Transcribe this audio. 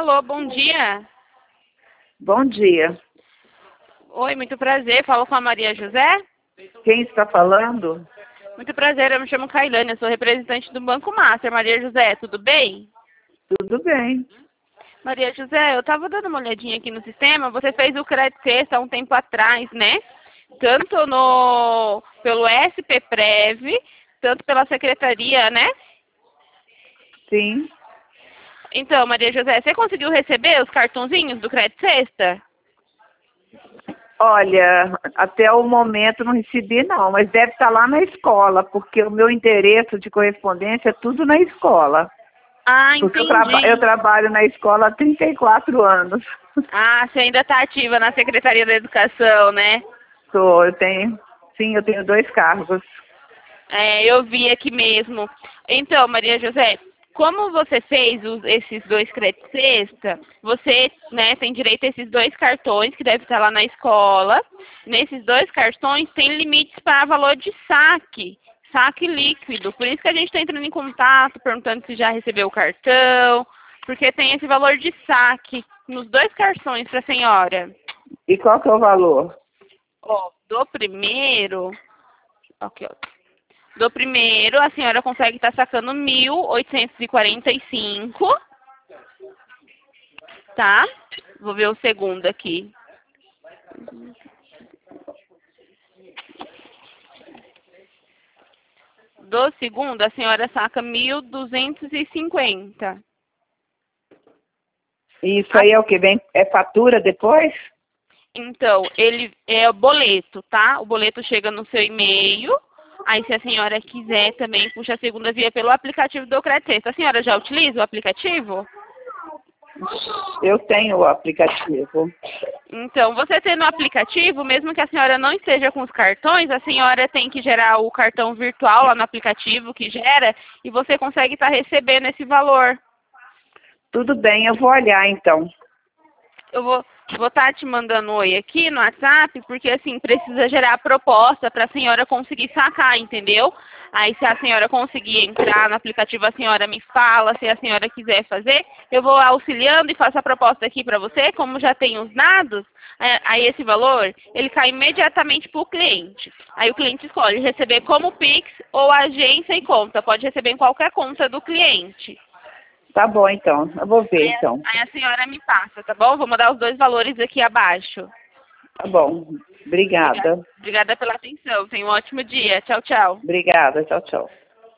Alô, bom dia. Bom dia. Oi, muito prazer. Falo com a Maria José. Quem está falando? Muito prazer, eu me chamo Kailane, eu sou representante do Banco Master. Maria José, tudo bem? Tudo bem. Maria José, eu estava dando uma olhadinha aqui no sistema. Você fez o Crédito Sexta há um tempo atrás, né? Tanto pelo SPPrev, tanto pela Secretaria, né? Sim. Então, Maria José, você conseguiu receber os cartãozinhos do Crédito Sexta? Olha, até o momento não recebi não, mas deve estar lá na escola, porque o meu endereço de correspondência é tudo na escola. Ah, Porque entendi. eu trabalho na escola há 34 anos. Ah, você ainda está ativa na Secretaria da Educação, né? Eu tenho 2 cargos. É, eu vi aqui mesmo. Então, Maria José, como você fez esses 2 créditos sexta, você, né, tem direito a esses 2 cartões que devem estar lá na escola. Nesses 2 cartões tem limites para valor de saque líquido. Por isso que a gente está entrando em contato, perguntando se já recebeu o cartão, porque tem esse valor de saque nos 2 cartões para a senhora. E qual que é o valor? Ó, do primeiro, aqui, ó. Do primeiro, a senhora consegue estar sacando 1.845, tá? Vou ver o segundo aqui. Do segundo, a senhora saca 1.250. Isso aí é o que vem? É fatura depois? Então, ele é o boleto, tá? O boleto chega no seu e-mail. Aí, se a senhora quiser também, puxa a segunda via pelo aplicativo do Crédito Sexta. A senhora já utiliza o aplicativo? Eu tenho o aplicativo. Então, você tendo o aplicativo, mesmo que a senhora não esteja com os cartões, a senhora tem que gerar o cartão virtual lá no aplicativo que gera e você consegue estar recebendo esse valor. Tudo bem, eu vou olhar então. Eu vou estar te mandando oi aqui no WhatsApp, porque assim, precisa gerar a proposta para a senhora conseguir sacar, entendeu? Aí se a senhora conseguir entrar no aplicativo, a senhora me fala, se a senhora quiser fazer, eu vou auxiliando e faço a proposta aqui para você, como já tem os dados, aí esse valor, ele cai imediatamente para o cliente. Aí o cliente escolhe receber como Pix ou agência e conta, pode receber em qualquer conta do cliente. Tá bom então, eu vou ver então. Aí a senhora me passa, tá bom? Vou mandar os 2 valores aqui abaixo. Tá bom, obrigada. Obrigada pela atenção. Tenha um ótimo dia. Tchau, tchau. Obrigada, tchau, tchau.